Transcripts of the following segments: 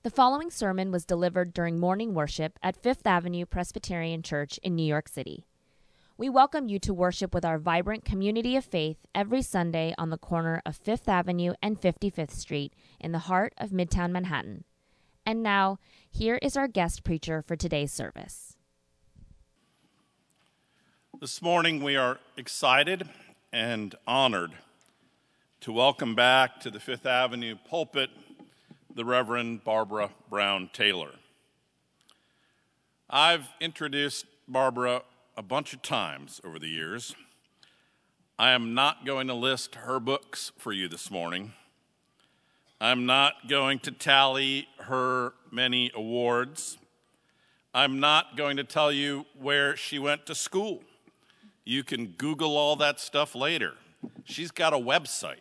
The following sermon was delivered during morning worship at Fifth Avenue Presbyterian Church in New York City. We welcome you to worship with our vibrant community of faith every Sunday on the corner of Fifth Avenue and 55th Street in the heart of Midtown Manhattan. And now, here is our guest preacher for today's service. This morning we are excited and honored to welcome back to the Fifth Avenue pulpit the Reverend Barbara Brown Taylor. I've introduced Barbara a bunch of times over the years. I am not going to list her books for you this morning. I'm not going to tally her many awards. I'm not going to tell you where she went to school. You can Google all that stuff later. She's got a website.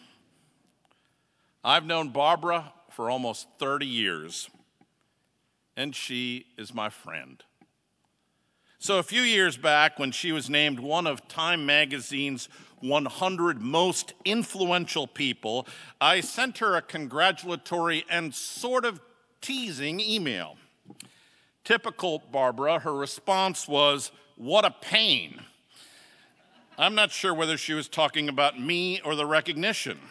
I've known Barbara for almost 30 years, and she is my friend. So a few years back, when she was named one of Time Magazine's 100 most influential people, I sent her a congratulatory and sort of teasing email. Typical Barbara, her response was, "What a pain." I'm not sure whether she was talking about me or the recognition.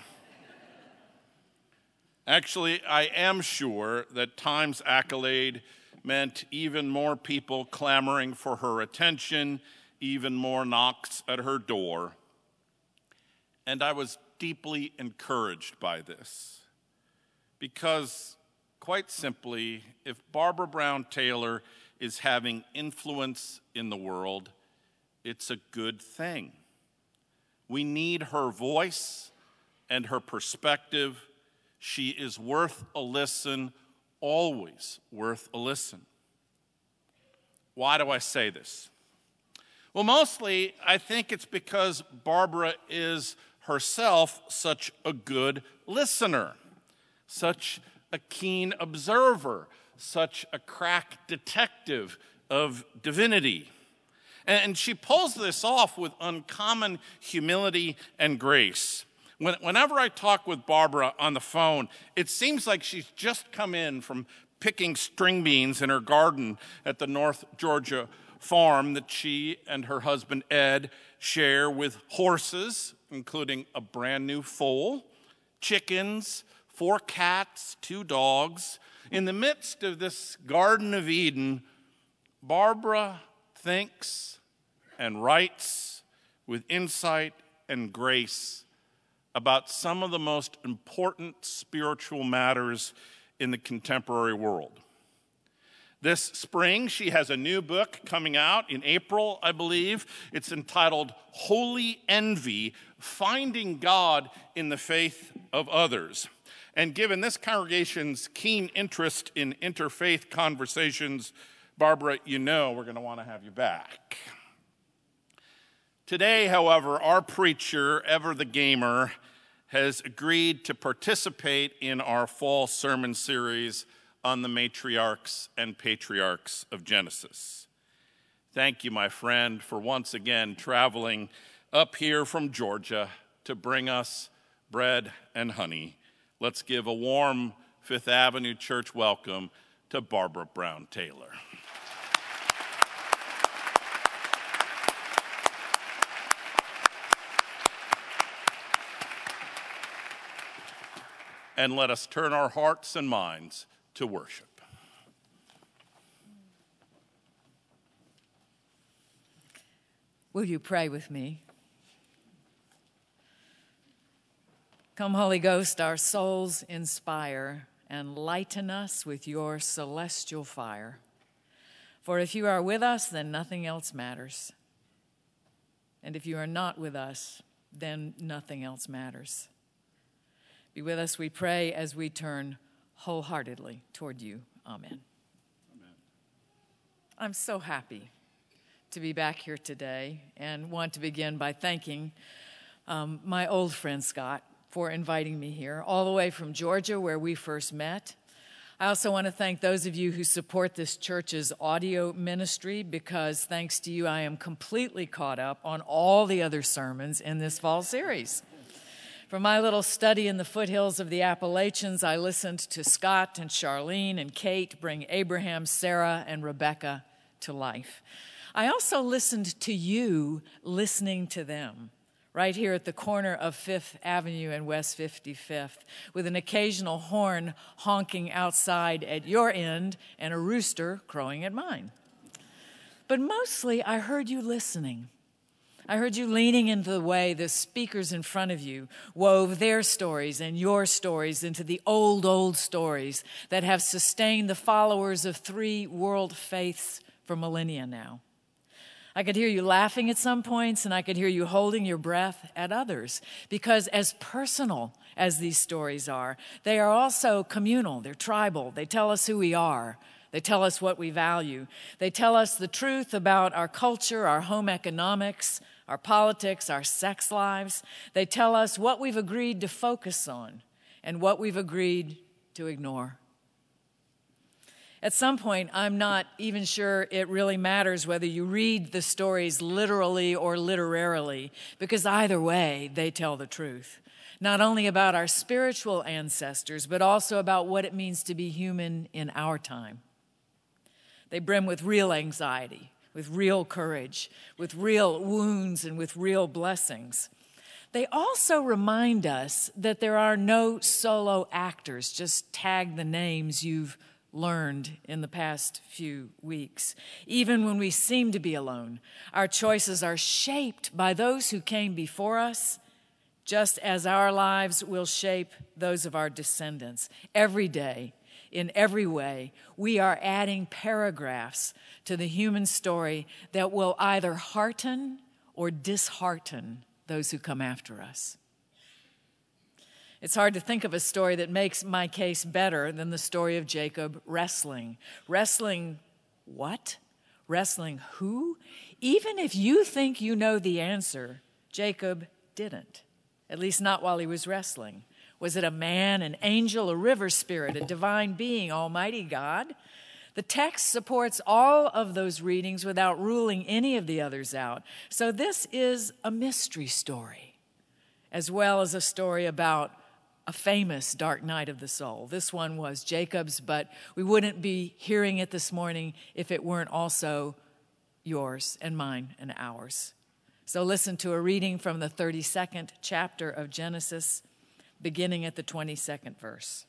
Actually, I am sure that Time's accolade meant even more people clamoring for her attention, even more knocks at her door. And I was deeply encouraged by this. Because, quite simply, if Barbara Brown Taylor is having influence in the world, it's a good thing. We need her voice and her perspective. She is worth a listen, always worth a listen. Why do I say this? Well, mostly I think it's because Barbara is herself such a good listener, such a keen observer, such a crack detective of divinity. And she pulls this off with uncommon humility and grace. Whenever I talk with Barbara on the phone, it seems like she's just come in from picking string beans in her garden at the North Georgia farm that she and her husband Ed share with horses, including a brand new foal, chickens, 4 cats, 2 dogs. In the midst of this Garden of Eden, Barbara thinks and writes with insight and grace about some of the most important spiritual matters in the contemporary world. This spring, she has a new book coming out in April, I believe. It's entitled Holy Envy, Finding God in the Faith of Others. And given this congregation's keen interest in interfaith conversations, Barbara, you know we're going to want to have you back. Today, however, our preacher, Ever the Gamer, has agreed to participate in our fall sermon series on the matriarchs and patriarchs of Genesis. Thank you, my friend, for once again traveling up here from Georgia to bring us bread and honey. Let's give a warm Fifth Avenue Church welcome to Barbara Brown Taylor. And let us turn our hearts and minds to worship. Will you pray with me? Come, Holy Ghost, our souls inspire and lighten us with your celestial fire. For if you are with us, then nothing else matters. And if you are not with us, then nothing else matters. Be with us, we pray, as we turn wholeheartedly toward you. Amen. Amen. I'm so happy to be back here today and want to begin by thanking my old friend Scott for inviting me here, all the way from Georgia, where we first met. I also want to thank those of you who support this church's audio ministry, because thanks to you, I am completely caught up on all the other sermons in this fall series. For my little study in the foothills of the Appalachians, I listened to Scott and Charlene and Kate bring Abraham, Sarah, and Rebecca to life. I also listened to you listening to them, right here at the corner of 5th Avenue and West 55th, with an occasional horn honking outside at your end and a rooster crowing at mine. But mostly, I heard you listening. I heard you leaning into the way the speakers in front of you wove their stories and your stories into the old, old stories that have sustained the followers of 3 world faiths for millennia now. I could hear you laughing at some points, and I could hear you holding your breath at others, because as personal as these stories are, they are also communal, they're tribal, they tell us who we are. They tell us what we value. They tell us the truth about our culture, our home economics, our politics, our sex lives. They tell us what we've agreed to focus on and what we've agreed to ignore. At some point, I'm not even sure it really matters whether you read the stories literally or literarily, because either way, they tell the truth. Not only about our spiritual ancestors, but also about what it means to be human in our time. They brim with real anxiety, with real courage, with real wounds, and with real blessings. They also remind us that there are no solo actors. Just tag the names you've learned in the past few weeks. Even when we seem to be alone, our choices are shaped by those who came before us, just as our lives will shape those of our descendants. Every day, in every way, we are adding paragraphs to the human story that will either hearten or dishearten those who come after us. It's hard to think of a story that makes my case better than the story of Jacob wrestling. Wrestling what? Wrestling who? Even if you think you know the answer, Jacob didn't, at least not while he was wrestling. Was it a man, an angel, a river spirit, a divine being, Almighty God? The text supports all of those readings without ruling any of the others out. So this is a mystery story, as well as a story about a famous dark night of the soul. This one was Jacob's, but we wouldn't be hearing it this morning if it weren't also yours and mine and ours. So listen to a reading from the 32nd chapter of Genesis, beginning at the 22nd verse.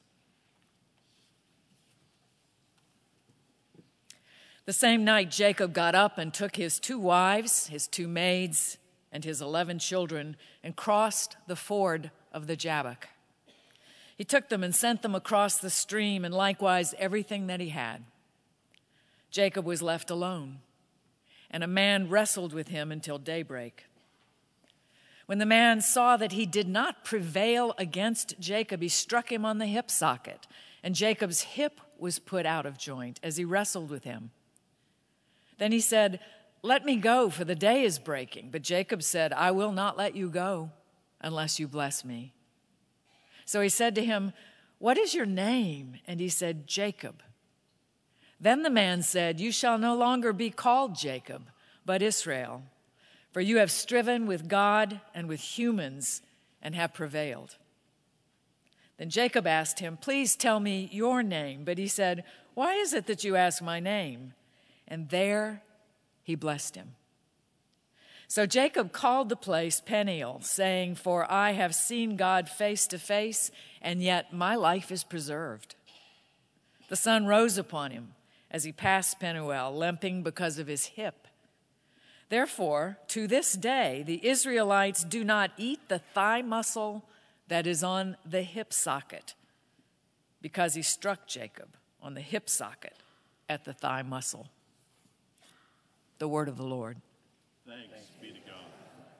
The same night Jacob got up and took his 2 wives, his 2 maids, and his 11 children, and crossed the ford of the Jabbok. He took them and sent them across the stream, and likewise everything that he had. Jacob was left alone, and a man wrestled with him until daybreak. When the man saw that he did not prevail against Jacob, he struck him on the hip socket, and Jacob's hip was put out of joint as he wrestled with him. Then he said, "Let me go, for the day is breaking." But Jacob said, "I will not let you go unless you bless me." So he said to him, "What is your name?" And he said, "Jacob." Then the man said, "You shall no longer be called Jacob, but Israel. For you have striven with God and with humans and have prevailed." Then Jacob asked him, "Please tell me your name." But he said, "Why is it that you ask my name?" And there he blessed him. So Jacob called the place Peniel, saying, "For I have seen God face to face, and yet my life is preserved." The sun rose upon him as he passed Penuel, limping because of his hip. Therefore, to this day, the Israelites do not eat the thigh muscle that is on the hip socket, because he struck Jacob on the hip socket at the thigh muscle. The word of the Lord. Thanks be to God.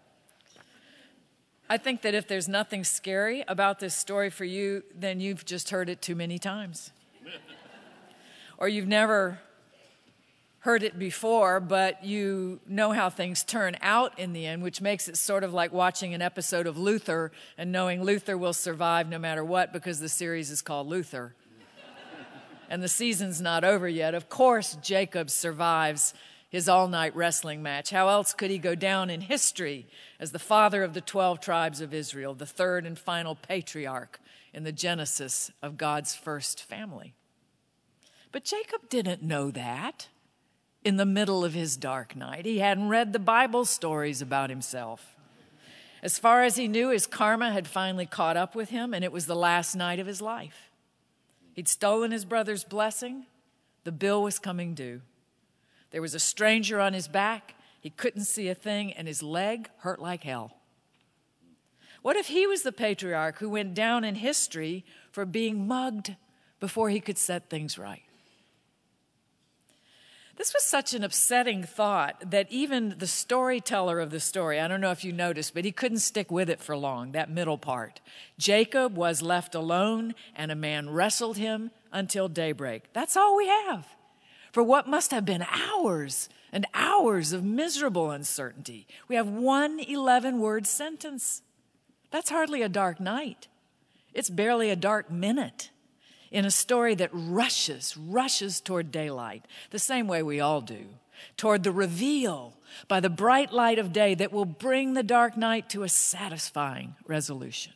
I think that if there's nothing scary about this story for you, then you've just heard it too many times. Or you've never heard it before, but you know how things turn out in the end, which makes it sort of like watching an episode of Luther and knowing Luther will survive no matter what because the series is called Luther. And the season's not over yet. Of course, Jacob survives his all-night wrestling match. How else could he go down in history as the father of the 12 tribes of Israel, the third and final patriarch in the genesis of God's first family? But Jacob didn't know that in the middle of his dark night. He hadn't read the Bible stories about himself. As far as he knew, his karma had finally caught up with him, and it was the last night of his life. He'd stolen his brother's blessing. The bill was coming due. There was a stranger on his back. He couldn't see a thing, and his leg hurt like hell. What if he was the patriarch who went down in history for being mugged before he could set things right? This was such an upsetting thought that even the storyteller of the story, I don't know if you noticed, but he couldn't stick with it for long, that middle part. Jacob was left alone, and a man wrestled him until daybreak. That's all we have for what must have been hours and hours of miserable uncertainty. We have one 11-word sentence. That's hardly a dark night. It's barely a dark minute in a story that rushes toward daylight, the same way we all do, toward the reveal by the bright light of day that will bring the dark night to a satisfying resolution.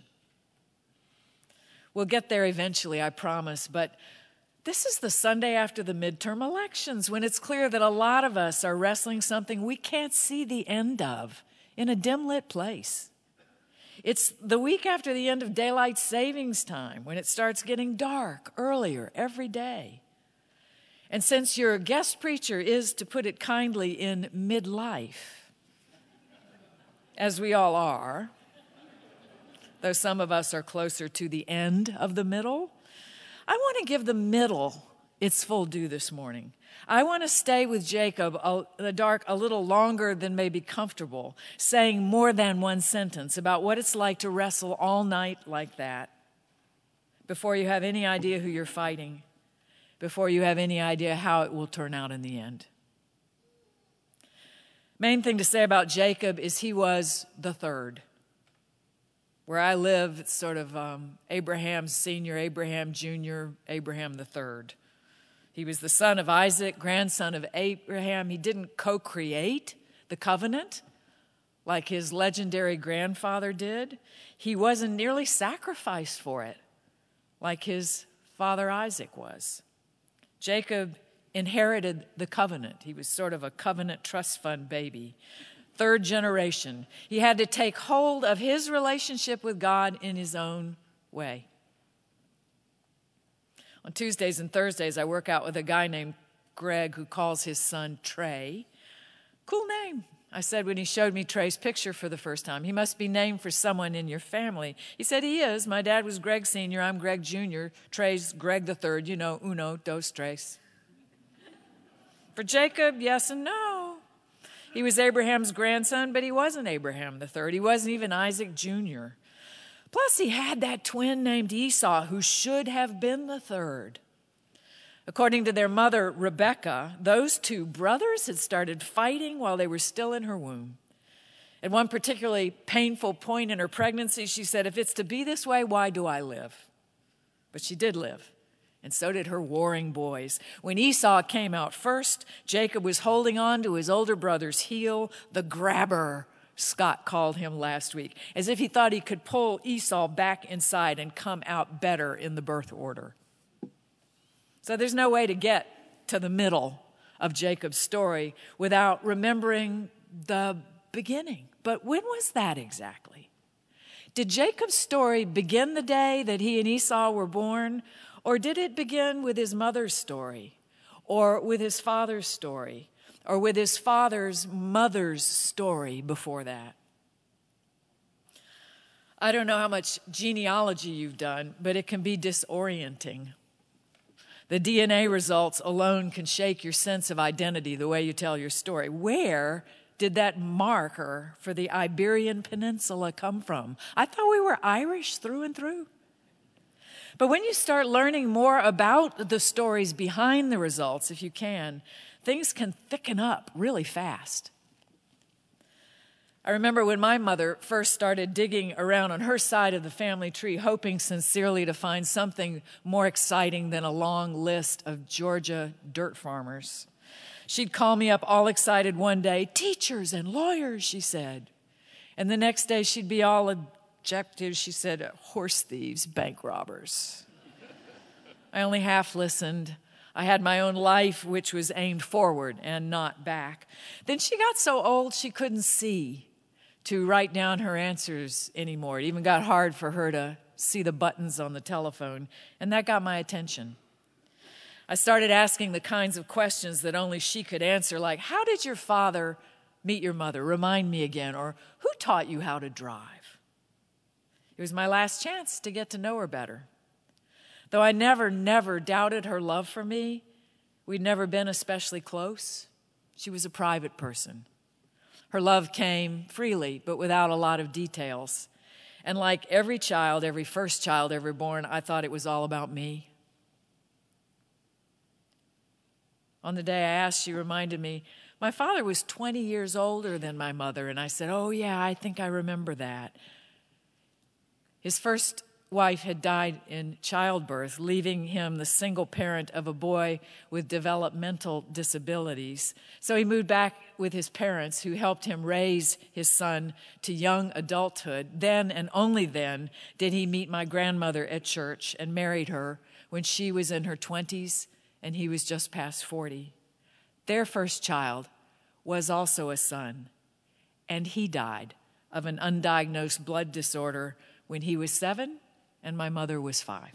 We'll get there eventually, I promise, but this is the Sunday after the midterm elections, when it's clear that a lot of us are wrestling something we can't see the end of in a dim-lit place. It's the week after the end of daylight savings time, when it starts getting dark earlier every day. And since your guest preacher is, to put it kindly, in midlife, as we all are, though some of us are closer to the end of the middle, I want to give the middle its full due this morning. I want to stay with Jacob in the dark a little longer than may be comfortable, saying more than one sentence about what it's like to wrestle all night like that, before you have any idea who you're fighting, before you have any idea how it will turn out in the end. Main thing to say about Jacob is he was the third. Where I live, it's sort of Abraham Sr., Abraham Jr., Abraham the third. He was the son of Isaac, grandson of Abraham. He didn't co-create the covenant like his legendary grandfather did. He wasn't nearly sacrificed for it like his father Isaac was. Jacob inherited the covenant. He was sort of a covenant trust fund baby. Third generation. He had to take hold of his relationship with God in his own way. On Tuesdays and Thursdays, I work out with a guy named Greg who calls his son Trey. Cool name, I said when he showed me Trey's picture for the first time. He must be named for someone in your family. He said he is. My dad was Greg Sr., I'm Greg Jr., Trey's Greg the third, you know, uno, dos, tres. For Jacob, yes and no. He was Abraham's grandson, but he wasn't Abraham the third. He wasn't even Isaac Jr. Plus, he had that twin named Esau, who should have been the third. According to their mother, Rebekah, those two brothers had started fighting while they were still in her womb. At one particularly painful point in her pregnancy, she said, "If it's to be this way, why do I live?" But she did live, and so did her warring boys. When Esau came out first, Jacob was holding on to his older brother's heel, the grabber, Scott called him last week, as if he thought he could pull Esau back inside and come out better in the birth order. So there's no way to get to the middle of Jacob's story without remembering the beginning. But when was that exactly? Did Jacob's story begin the day that he and Esau were born, or did it begin with his mother's story, or with his father's story, or with his father's mother's story before that? I don't know how much genealogy you've done, but it can be disorienting. The DNA results alone can shake your sense of identity, the way you tell your story. Where did that marker for the Iberian Peninsula come from? I thought we were Irish through and through. But when you start learning more about the stories behind the results, if you can, things can thicken up really fast. I remember when my mother first started digging around on her side of the family tree, hoping sincerely to find something more exciting than a long list of Georgia dirt farmers. She'd call me up all excited one day, teachers and lawyers, she said. And the next day she'd be all objective. She said, horse thieves, bank robbers. I only half listened. I had my own life, which was aimed forward and not back. Then she got so old she couldn't see to write down her answers anymore. It even got hard for her to see the buttons on the telephone, and that got my attention. I started asking the kinds of questions that only she could answer, like, how did your father meet your mother? Remind me again. Or who taught you how to drive? It was my last chance to get to know her better. Though I never doubted her love for me, we'd never been especially close. She was a private person. Her love came freely, but without a lot of details. And like every child, every first child ever born, I thought it was all about me. On the day I asked, she reminded me, my father was 20 years older than my mother. And I said, oh yeah, I think I remember that. His first wife had died in childbirth, leaving him the single parent of a boy with developmental disabilities. So he moved back with his parents, who helped him raise his son to young adulthood. Then and only then did he meet my grandmother at church and married her when she was in her 20s and he was just past 40. Their first child was also a son, and he died of an undiagnosed blood disorder when he was 7 and my mother was 5.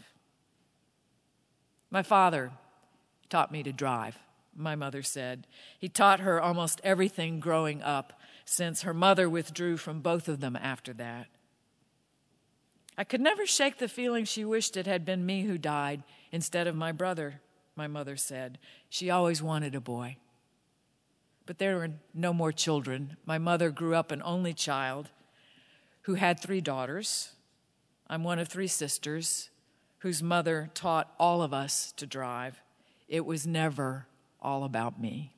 My father taught me to drive, my mother said. He taught her almost everything growing up, since her mother withdrew from both of them after that. I could never shake the feeling she wished it had been me who died instead of my brother, my mother said. She always wanted a boy. But there were no more children. My mother grew up an only child who had 3 daughters. I'm one of 3 sisters whose mother taught all of us to drive. It was never all about me.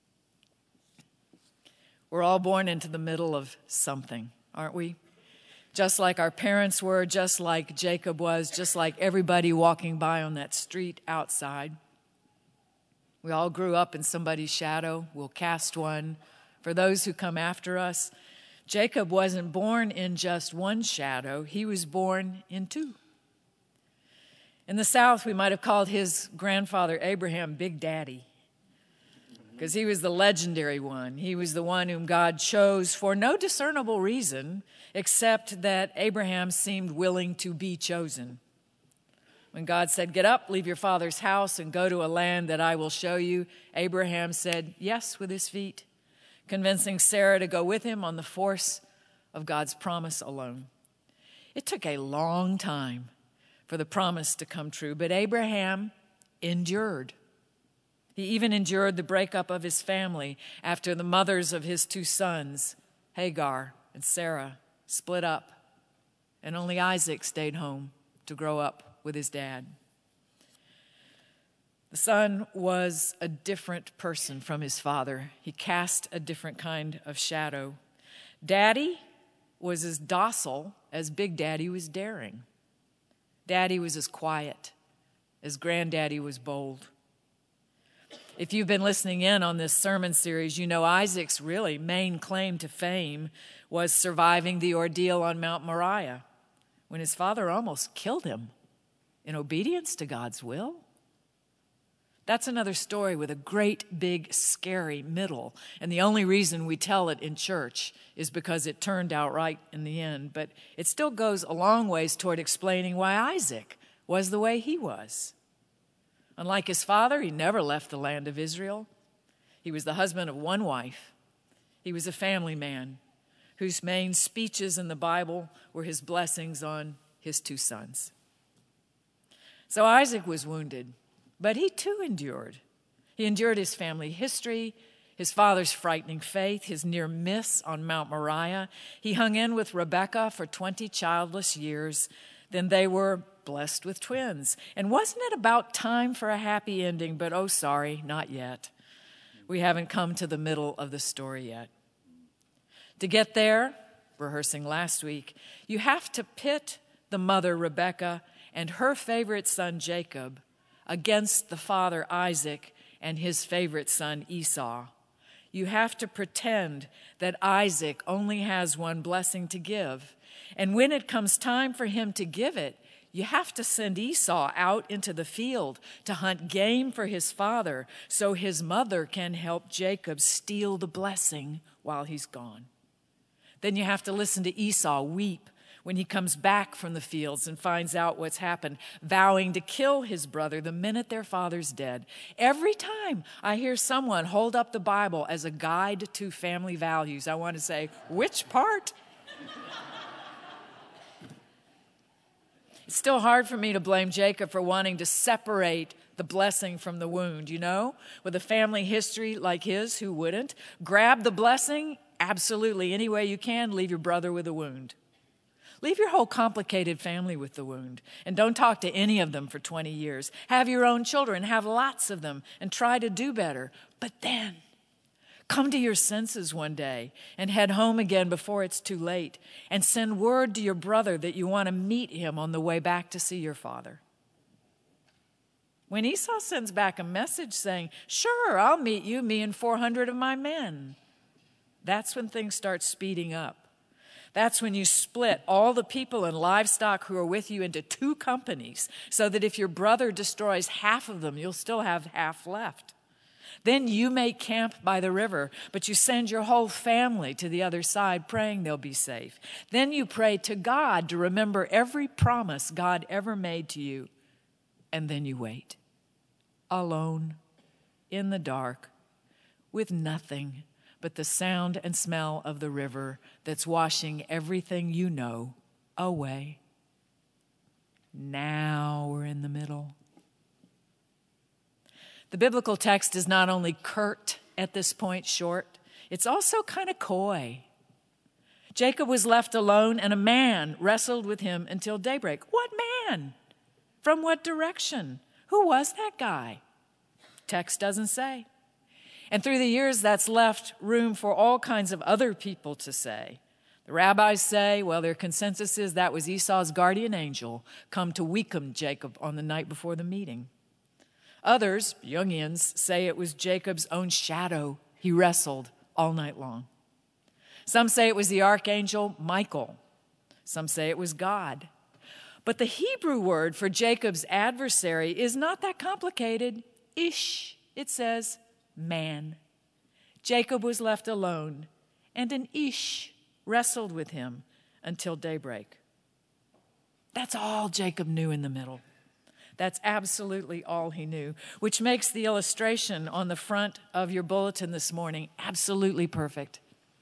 We're all born into the middle of something, aren't we? Just like our parents were, just like Jacob was, just like everybody walking by on that street outside. We all grew up in somebody's shadow. We'll cast one for those who come after us. Jacob wasn't born in just one shadow. He was born in 2. In the South, we might have called his grandfather Abraham Big Daddy, because he was the legendary one. He was the one whom God chose for no discernible reason, except that Abraham seemed willing to be chosen. When God said, get up, leave your father's house, and go to a land that I will show you, Abraham said yes with his feet, convincing Sarah to go with him on the force of God's promise alone. It took a long time for the promise to come true, but Abraham endured. He even endured the breakup of his family after the mothers of his 2 sons, Hagar and Sarah, split up, and only Isaac stayed home to grow up with his dad. The son was a different person from his father. He cast a different kind of shadow. Daddy was as docile as Big Daddy was daring. Daddy was as quiet as Granddaddy was bold. If you've been listening in on this sermon series, you know Isaac's really main claim to fame was surviving the ordeal on Mount Moriah, when his father almost killed him in obedience to God's will. That's another story with a great, big, scary middle. And the only reason we tell it in church is because it turned out right in the end. But it still goes a long ways toward explaining why Isaac was the way he was. Unlike his father, he never left the land of Israel. He was the husband of 1 wife. He was a family man whose main speeches in the Bible were his blessings on his 2 sons. So Isaac was wounded, but he too endured. He endured his family history, his father's frightening faith, his near miss on Mount Moriah. He hung in with Rebekah for 20 childless years. Then they were blessed with twins. And wasn't it about time for a happy ending? But oh, sorry, not yet. We haven't come to the middle of the story yet. To get there, rehearsing last week, you have to pit the mother, Rebekah, and her favorite son, Jacob, against the father, Isaac, and his favorite son, Esau. You have to pretend that Isaac only has one blessing to give. And when it comes time for him to give it, you have to send Esau out into the field to hunt game for his father so his mother can help Jacob steal the blessing while he's gone. Then you have to listen to Esau weep when he comes back from the fields and finds out what's happened, vowing to kill his brother the minute their father's dead. Every time I hear someone hold up the Bible as a guide to family values, I want to say, which part? It's still hard for me to blame Jacob for wanting to separate the blessing from the wound, you know? With a family history like his, who wouldn't? Grab the blessing, absolutely, any way you can, leave your brother with a wound. Leave your whole complicated family with the wound, and don't talk to any of them for 20 years. Have your own children, have lots of them, and try to do better. But then, come to your senses one day and head home again before it's too late, and send word to your brother that you want to meet him on the way back to see your father. When Esau sends back a message saying, "Sure, I'll meet you, me and 400 of my men," that's when things start speeding up. That's when you split all the people and livestock who are with you into 2 companies, so that if your brother destroys half of them, you'll still have half left. Then you make camp by the river, but you send your whole family to the other side, praying they'll be safe. Then you pray to God to remember every promise God ever made to you. And then you wait, alone, in the dark, with nothing but the sound and smell of the river that's washing everything you know away. Now we're in the middle. The biblical text is not only curt at this point, short, it's also kind of coy. Jacob was left alone, and a man wrestled with him until daybreak. What man? From what direction? Who was that guy? Text doesn't say. And through the years, that's left room for all kinds of other people to say. The rabbis say, well, their consensus is that was Esau's guardian angel come to weaken Jacob on the night before the meeting. Others, Jungians, say it was Jacob's own shadow he wrestled all night long. Some say it was the archangel Michael. Some say it was God. But the Hebrew word for Jacob's adversary is not that complicated. Ish, it says, man. Jacob was left alone, and an Ish wrestled with him until daybreak. That's all Jacob knew in the middle. That's absolutely all he knew, which makes the illustration on the front of your bulletin this morning absolutely perfect.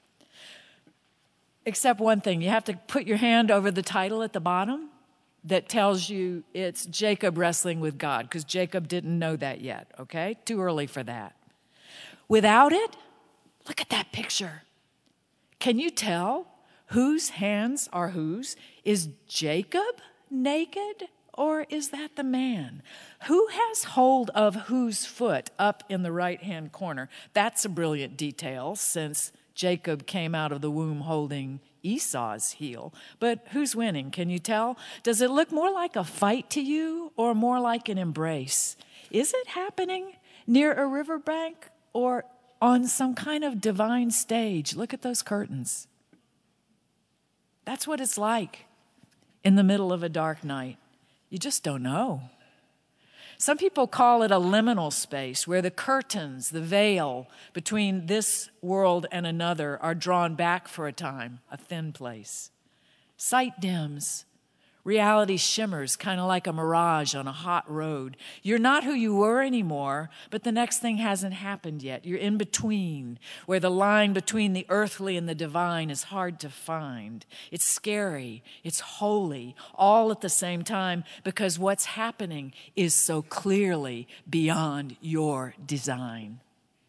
Except one thing, you have to put your hand over the title at the bottom that tells you it's Jacob wrestling with God, because Jacob didn't know that yet, okay? Too early for that. Without it, look at that picture. Can you tell whose hands are whose? Is Jacob naked, or is that the man? Who has hold of whose foot up in the right-hand corner? That's a brilliant detail, since Jacob came out of the womb holding Esau's heel. But who's winning? Can you tell? Does it look more like a fight to you, or more like an embrace? Is it happening near a riverbank, or on some kind of divine stage? Look at those curtains. That's what it's like in the middle of a dark night. You just don't know. Some people call it a liminal space, where the curtains, the veil between this world and another, are drawn back for a time, a thin place. Sight dims. Reality shimmers, kind of like a mirage on a hot road. You're not who you were anymore, but the next thing hasn't happened yet. You're in between, where the line between the earthly and the divine is hard to find. It's scary, it's holy, all at the same time, because what's happening is so clearly beyond your design.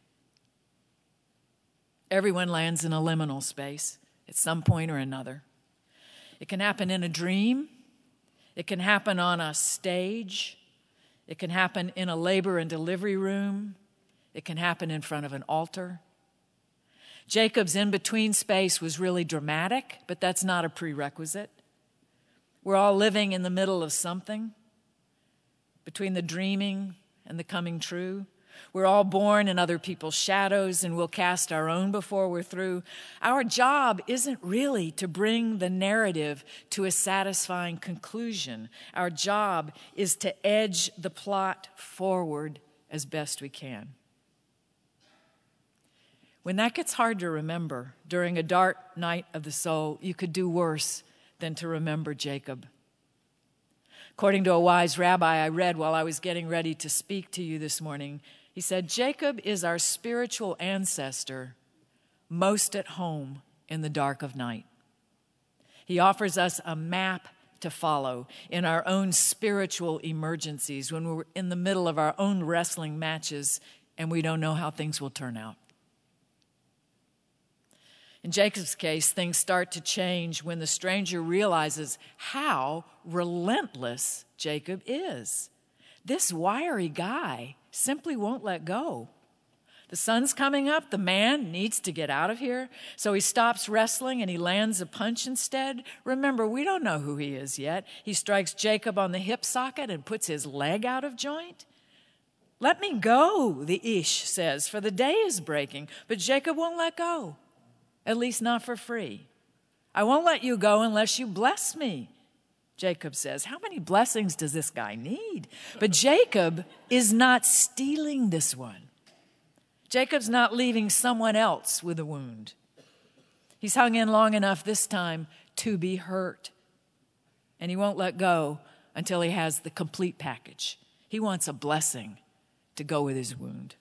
Everyone lands in a liminal space at some point or another. It can happen in a dream. It can happen on a stage. It can happen in a labor and delivery room. It can happen in front of an altar. Jacob's in-between space was really dramatic, but that's not a prerequisite. We're all living in the middle of something, between the dreaming and the coming true. We're all born in other people's shadows, and we'll cast our own before we're through. Our job isn't really to bring the narrative to a satisfying conclusion. Our job is to edge the plot forward as best we can. When that gets hard to remember during a dark night of the soul, you could do worse than to remember Jacob. According to a wise rabbi I read while I was getting ready to speak to you this morning, he said, Jacob is our spiritual ancestor most at home in the dark of night. He offers us a map to follow in our own spiritual emergencies when we're in the middle of our own wrestling matches and we don't know how things will turn out. In Jacob's case, things start to change when the stranger realizes how relentless Jacob is. This wiry guy simply won't let go. The sun's coming up. The man needs to get out of here. So he stops wrestling and he lands a punch instead. Remember, we don't know who he is yet. He strikes Jacob on the hip socket and puts his leg out of joint. Let me go, the Ish says, for the day is breaking. But Jacob won't let go, at least not for free. I won't let you go unless you bless me, Jacob says. How many blessings does this guy need? But Jacob is not stealing this one. Jacob's not leaving someone else with a wound. He's hung in long enough this time to be hurt. And he won't let go until he has the complete package. He wants a blessing to go with his wound.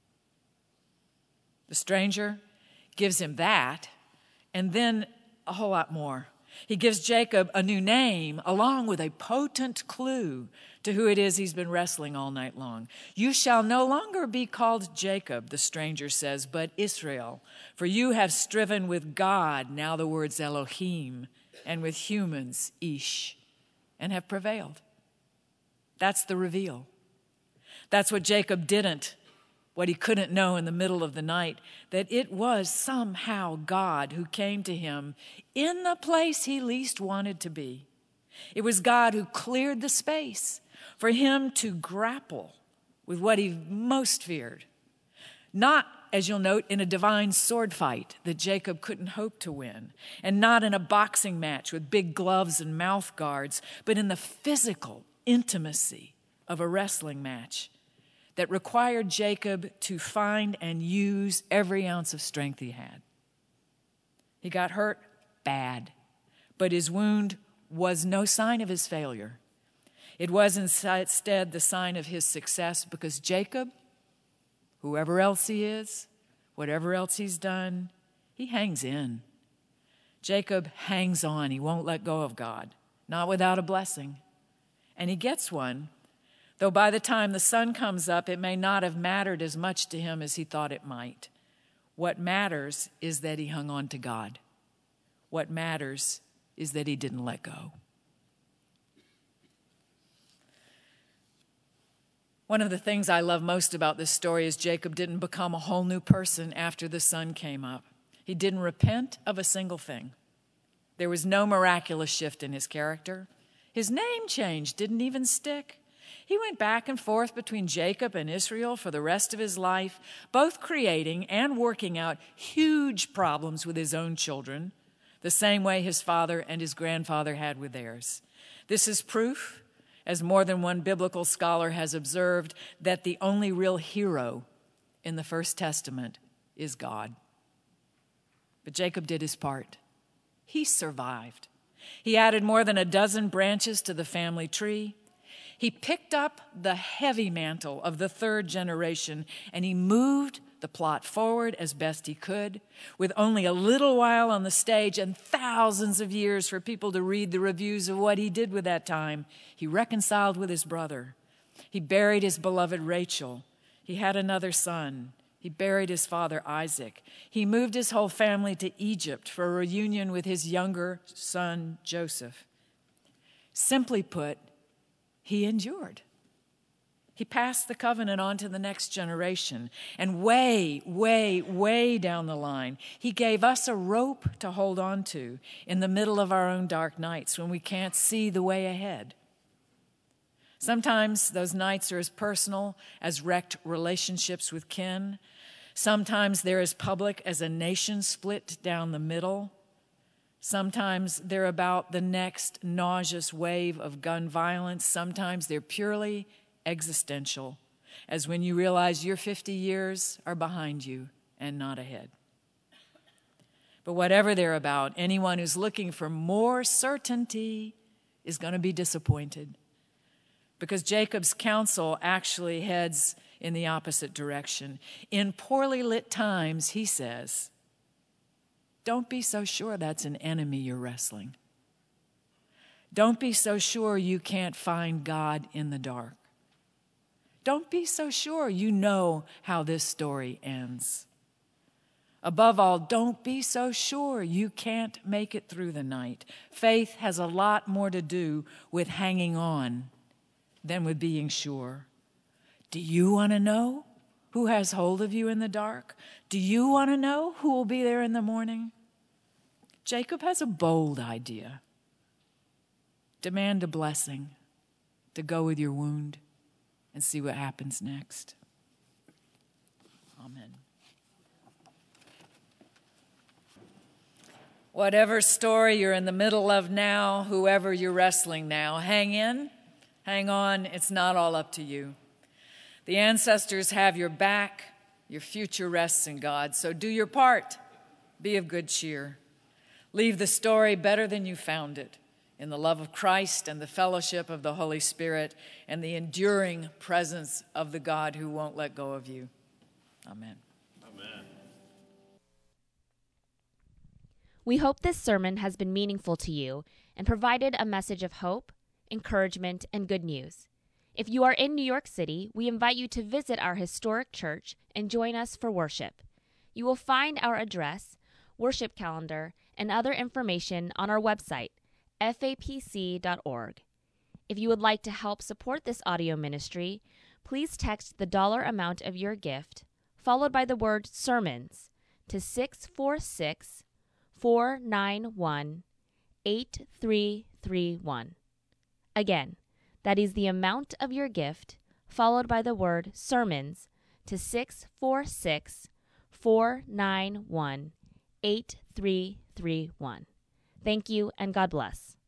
The stranger gives him that, and then a whole lot more. He gives Jacob a new name along with a potent clue to who it is he's been wrestling all night long. You shall no longer be called Jacob, the stranger says, but Israel, for you have striven with God, now the word's Elohim, and with humans, Ish, and have prevailed. That's the reveal. That's what Jacob didn't, what he couldn't know in the middle of the night, that it was somehow God who came to him in the place he least wanted to be. It was God who cleared the space for him to grapple with what he most feared. Not, as you'll note, in a divine sword fight that Jacob couldn't hope to win, and not in a boxing match with big gloves and mouth guards, but in the physical intimacy of a wrestling match that required Jacob to find and use every ounce of strength he had. He got hurt bad, but his wound was no sign of his failure. It was instead the sign of his success, because Jacob, whoever else he is, whatever else he's done, he hangs in. Jacob hangs on. He won't let go of God, not without a blessing. And he gets one, though by the time the sun comes up, it may not have mattered as much to him as he thought it might. What matters is that he hung on to God. What matters is that he didn't let go. One of the things I love most about this story is Jacob didn't become a whole new person after the sun came up. He didn't repent of a single thing. There was no miraculous shift in his character. His name change didn't even stick. He went back and forth between Jacob and Israel for the rest of his life, both creating and working out huge problems with his own children, the same way his father and his grandfather had with theirs. This is proof, as more than one biblical scholar has observed, that the only real hero in the First Testament is God. But Jacob did his part. He survived. He added more than a dozen branches to the family tree. He picked up the heavy mantle of the third generation, and he moved the plot forward as best he could, with only a little while on the stage and thousands of years for people to read the reviews of what he did with that time. He reconciled with his brother. He buried his beloved Rachel. He had another son. He buried his father Isaac. He moved his whole family to Egypt for a reunion with his younger son Joseph. Simply put, he endured. He passed the covenant on to the next generation. And way, way, way down the line, he gave us a rope to hold on to in the middle of our own dark nights when we can't see the way ahead. Sometimes those nights are as personal as wrecked relationships with kin. Sometimes they're as public as a nation split down the middle. Sometimes they're about the next nauseous wave of gun violence. Sometimes they're purely existential, as when you realize your 50 years are behind you and not ahead. But whatever they're about, anyone who's looking for more certainty is going to be disappointed, because Jacob's counsel actually heads in the opposite direction. In poorly lit times, he says, don't be so sure that's an enemy you're wrestling. Don't be so sure you can't find God in the dark. Don't be so sure you know how this story ends. Above all, don't be so sure you can't make it through the night. Faith has a lot more to do with hanging on than with being sure. Do you want to know who has hold of you in the dark? Do you want to know who will be there in the morning? Jacob has a bold idea. Demand a blessing to go with your wound and see what happens next. Amen. Whatever story you're in the middle of now, whoever you're wrestling now, hang in, hang on, it's not all up to you. The ancestors have your back, your future rests in God, so do your part, be of good cheer. Leave the story better than you found it, in the love of Christ and the fellowship of the Holy Spirit and the enduring presence of the God who won't let go of you. Amen. Amen. We hope this sermon has been meaningful to you and provided a message of hope, encouragement, and good news. If you are in New York City, we invite you to visit our historic church and join us for worship. You will find our address, worship calendar, and other information on our website, fapc.org. If you would like to help support this audio ministry, please text the dollar amount of your gift, followed by the word sermons, to 646-491-8331. Again, that is the amount of your gift, followed by the word sermons, to 646-491-8331. Thank you, and God bless.